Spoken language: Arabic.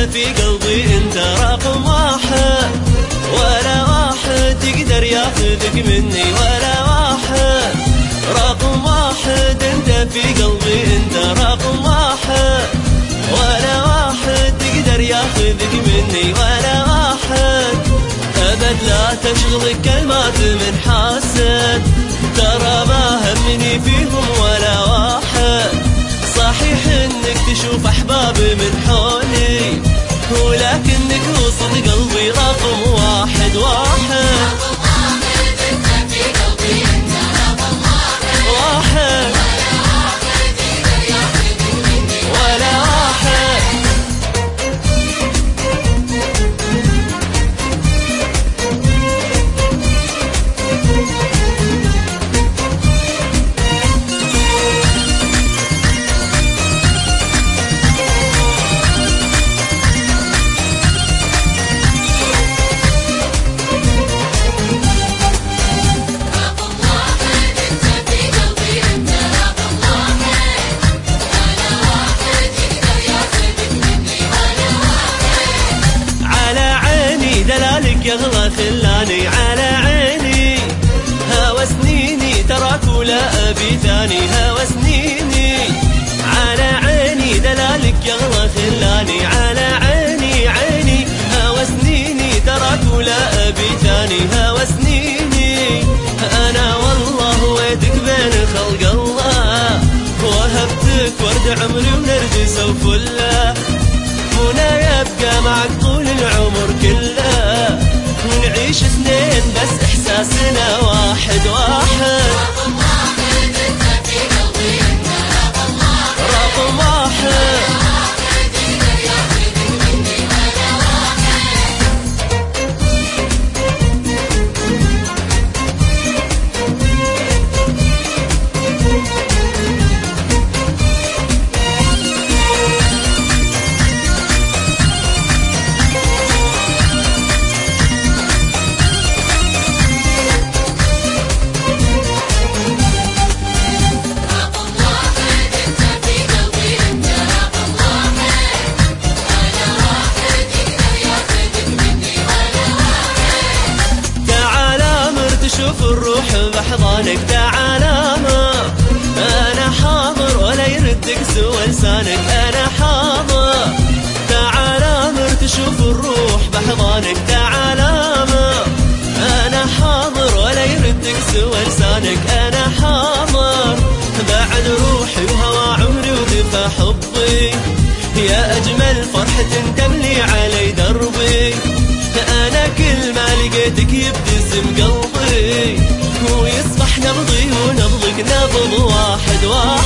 في قلبي انت رقم واحد، ولا واحد يقدر ياخذك مني، ولا واحد. رقم واحد انت في قلبي انت رقم واحد، ولا واحد يقدر ياخذك مني، ولا واحد. ابد لا تشغلك كلمات من حاسد، ترى ما همني فيهم ولا واحد. صحيح انك تشوف احباب من حولي، ولكنك وسط قلبي رقم واحد واحد. انت في قلبي انت رقم واحد ولا واحد. يغلى خلاني على عيني، هوى سنيني تراك ولا أبي ثاني. هوى سنيني على عيني، دلالك يغلى خلاني على عيني عيني. هوى سنيني تراك ولا أبي ثاني. هوى سنيني أنا والله ويدك بين خلق الله، وهبتك ورد عمري ونرجس وفله، هنا يبقى معك طول العمر كله، ونعيش اثنين بس احساسنا واحد واحد. رقم واحد انت في قلبي انت رقم واحد، رقم واحد. يقدر ياخذك مني ولا شوف الروح بحضانك. تعالى ما أنا حاضر ولا يردك سوى لسانك. أنا حاضر تعالى مرت شوف الروح بحضانك. تعالى ما أنا حاضر ولا يردك سوى لسانك. أنا حاضر بعد روحي وهوى عمري ودفى حبي، يا أجمل فرحة تملي علي دربي. أنا كل ما لقيتك يبتسم قلبي، ويصبح نبضي ونبضك نبض واحد واحد.